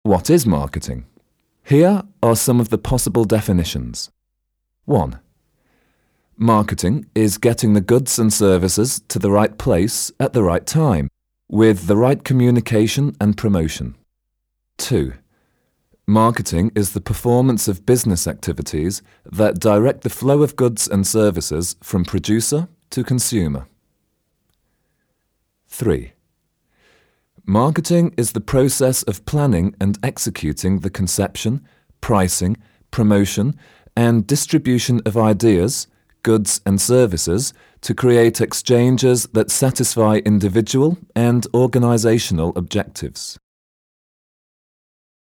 What is marketing? Here are some of the possible definitions. 1. Marketing is getting the goods and services to the right place at the right time, with the right communication and promotion. 2. Marketing is the performance of business activities that direct the flow of goods and services from producer to consumer. 3. Marketing is the process of planning and executing the conception, pricing, promotion, and distribution of ideas, goods and services to create exchanges that satisfy individual and organizational objectives.